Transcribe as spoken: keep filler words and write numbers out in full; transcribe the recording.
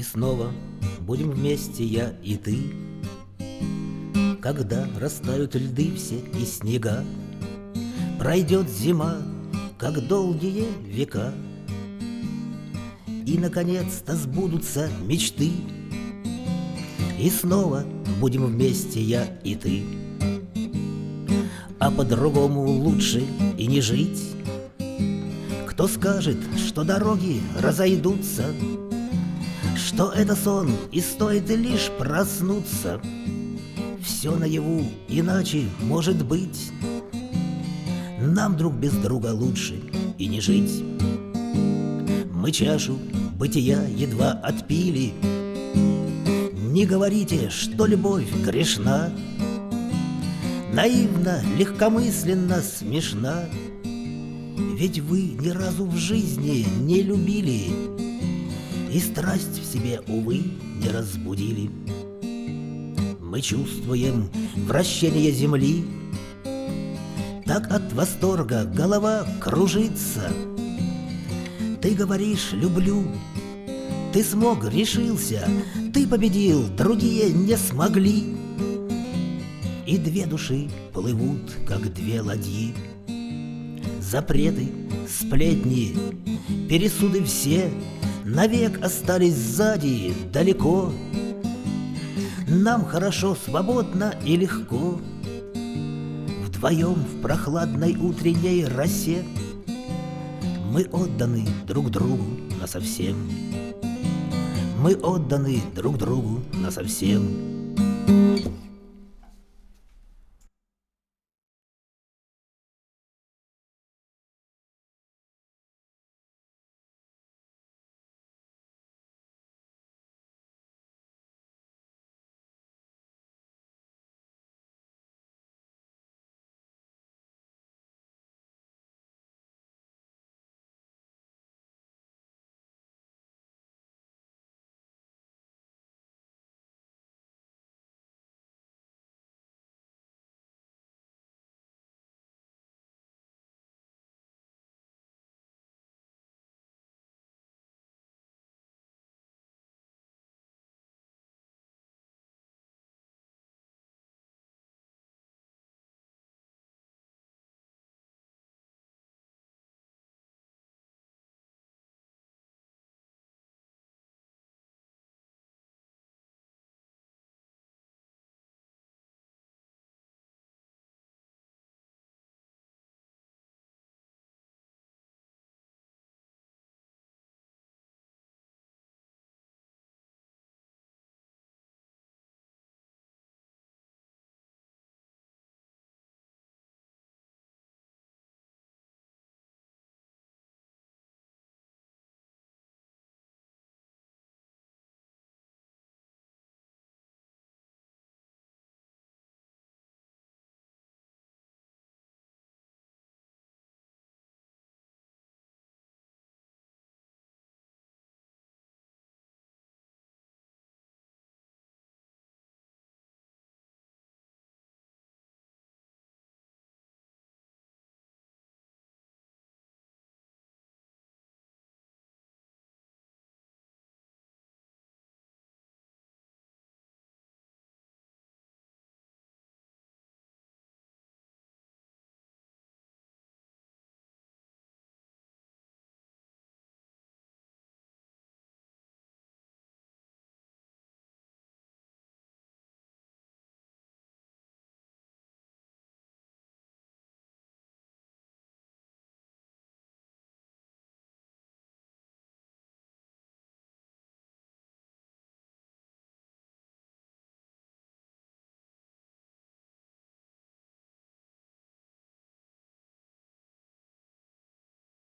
И снова будем вместе я и ты, когда растают льды все и снега, пройдет зима, как долгие века, и, наконец-то, сбудутся мечты, и снова будем вместе я и ты. А по-другому лучше и не жить. Кто скажет, что дороги разойдутся, что это сон и стоит лишь проснуться? Все наяву иначе может быть. Нам друг без друга лучше и не жить. Мы чашу бытия едва отпили. Не говорите, что любовь грешна, наивно, легкомысленно, смешна. Ведь вы ни разу в жизни не любили и страсть в себе, увы, не разбудили. Мы чувствуем вращение земли, так от восторга голова кружится. Ты говоришь «люблю», ты смог, решился, ты победил, другие не смогли. И две души плывут, как две ладьи. Запреты, сплетни, пересуды все навек остались сзади, далеко. Нам хорошо, свободно и легко. Вдвоем в прохладной утренней росе мы отданы друг другу насовсем. Мы отданы друг другу насовсем.